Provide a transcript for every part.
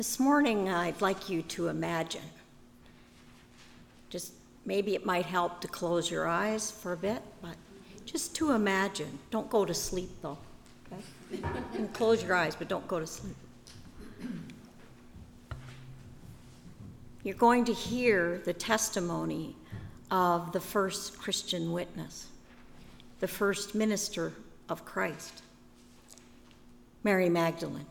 This morning, I'd like you to imagine. Just maybe it might help to close your eyes for a bit, but just to imagine. Don't go to sleep, though. Okay? You can close your eyes, but don't go to sleep. You're going to hear the testimony of the first Christian witness, the first minister of Christ, Mary Magdalene.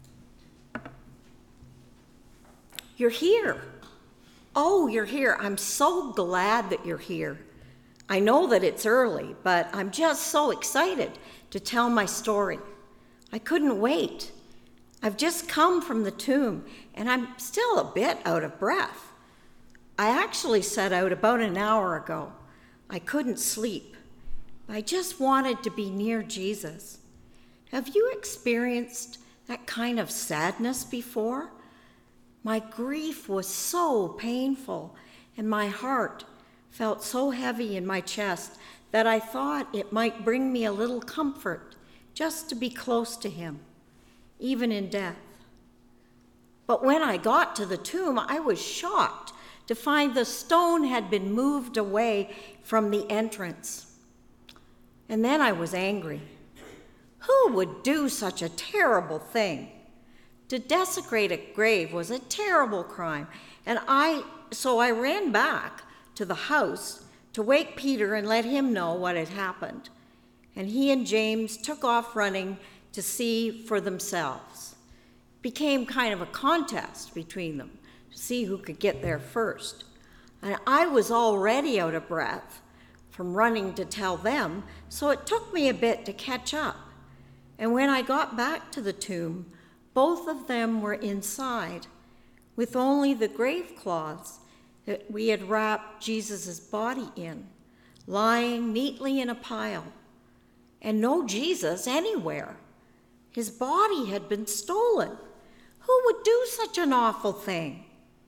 You're here. Oh, you're here. I'm so glad that you're here. I know that it's early, but I'm just so excited to tell my story. I couldn't wait. I've just come from the tomb, and I'm still a bit out of breath. I actually set out about an hour ago. I couldn't sleep. I just wanted to be near Jesus. Have you experienced that kind of sadness before? My grief was so painful, and my heart felt so heavy in my chest that I thought it might bring me a little comfort just to be close to him, even in death. But when I got to the tomb, I was shocked to find the stone had been moved away from the entrance. And then I was angry. Who would do such a terrible thing? To desecrate a grave was a terrible crime, so I ran back to the house to wake Peter and let him know what had happened. And he and James took off running to see for themselves. It became kind of a contest between them to see who could get there first. And I was already out of breath from running to tell them, so it took me a bit to catch up. And when I got back to the tomb, both of them were inside, with only the grave cloths that we had wrapped Jesus' body in, lying neatly in a pile, and no Jesus anywhere. His body had been stolen. Who would do such an awful thing?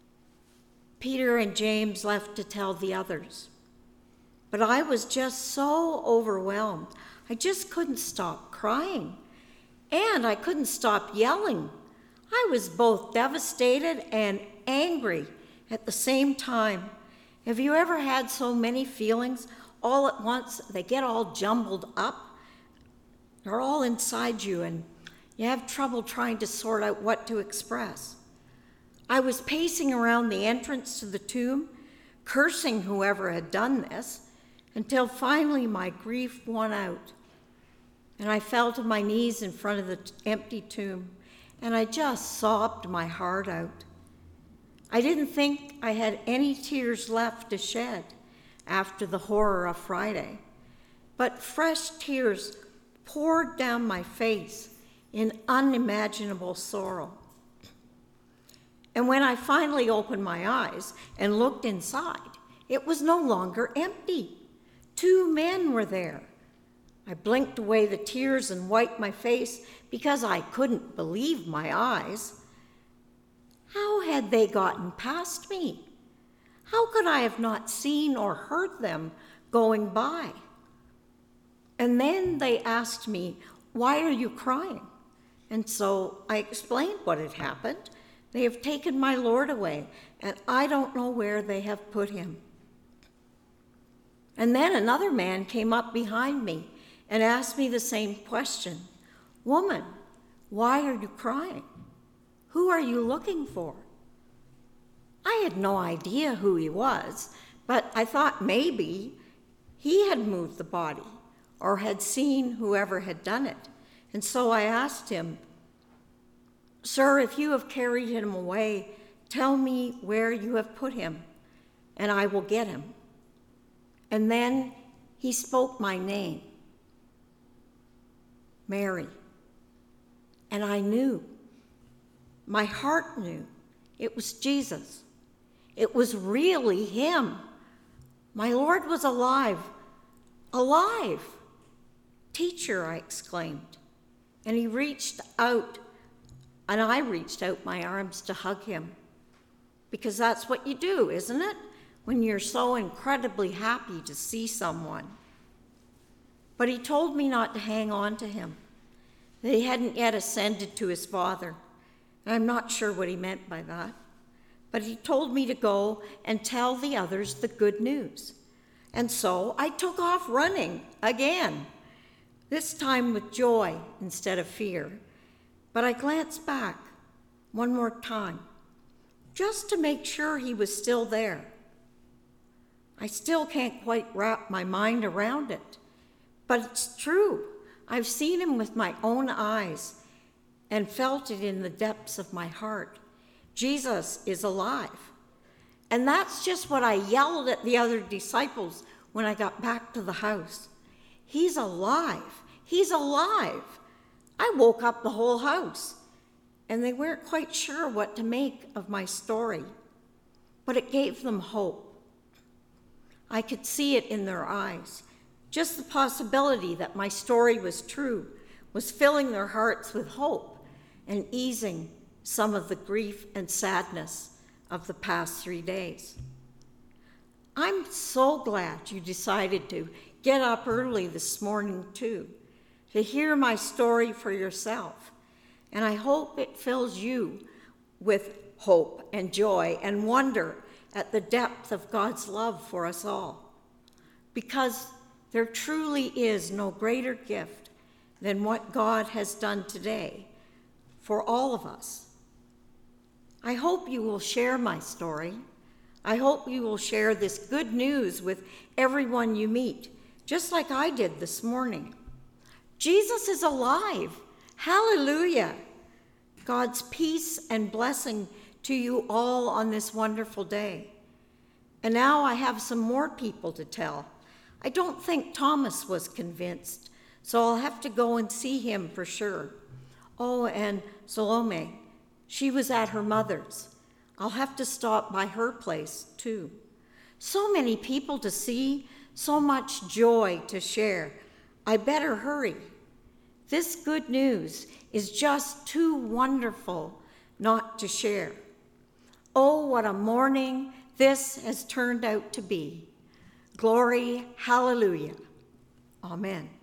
Peter and James left to tell the others. But I was just so overwhelmed. I just couldn't stop crying. And I couldn't stop yelling. I was both devastated and angry at the same time. Have you ever had so many feelings all at once? They get all jumbled up. They're all inside you, and you have trouble trying to sort out what to express. I was pacing around the entrance to the tomb, cursing whoever had done this, until finally my grief won out. And I fell to my knees in front of the empty tomb, and I just sobbed my heart out. I didn't think I had any tears left to shed after the horror of Friday, but fresh tears poured down my face in unimaginable sorrow. And when I finally opened my eyes and looked inside, it was no longer empty. 2 men were there. I blinked away the tears and wiped my face because I couldn't believe my eyes. How had they gotten past me? How could I have not seen or heard them going by? And then they asked me, "Why are you crying?" And so I explained what had happened. They have taken my Lord away, and I don't know where they have put him. And then another man came up behind me and asked me the same question. "Woman, why are you crying? Who are you looking for?" I had no idea who he was, but I thought maybe he had moved the body or had seen whoever had done it. And so I asked him, "Sir, if you have carried him away, tell me where you have put him, and I will get him." And then he spoke my name, Mary. And I knew, my heart knew, it was Jesus. It was really him. My Lord was alive, alive. "Teacher," I exclaimed. And he reached out, and I reached out my arms to hug him. Because that's what you do, isn't it? When you're so incredibly happy to see someone. But he told me not to hang on to him, that he hadn't yet ascended to his Father, And I'm not sure what he meant by that, but he told me to go and tell the others the good news. And so I took off running again, this time with joy instead of fear. But I glanced back one more time, just to make sure he was still there. I still can't quite wrap my mind around it, but it's true. I've seen him with my own eyes and felt it in the depths of my heart. Jesus is alive. And that's just what I yelled at the other disciples when I got back to the house. He's alive. He's alive. I woke up the whole house, and they weren't quite sure what to make of my story, but it gave them hope. I could see it in their eyes. Just the possibility that my story was true was filling their hearts with hope and easing some of the grief and sadness of the past 3 days. I'm so glad you decided to get up early this morning too, to hear my story for yourself. And I hope it fills you with hope and joy and wonder at the depth of God's love for us all. Because there truly is no greater gift than what God has done today for all of us. I hope you will share my story. I hope you will share this good news with everyone you meet, just like I did this morning. Jesus is alive. Hallelujah. God's peace and blessing to you all on this wonderful day. And now I have some more people to tell. I don't think Thomas was convinced, so I'll have to go and see him for sure. Oh, and Salome, she was at her mother's. I'll have to stop by her place too. So many people to see, so much joy to share. I better hurry. This good news is just too wonderful not to share. Oh, what a morning this has turned out to be. Glory, hallelujah. Amen.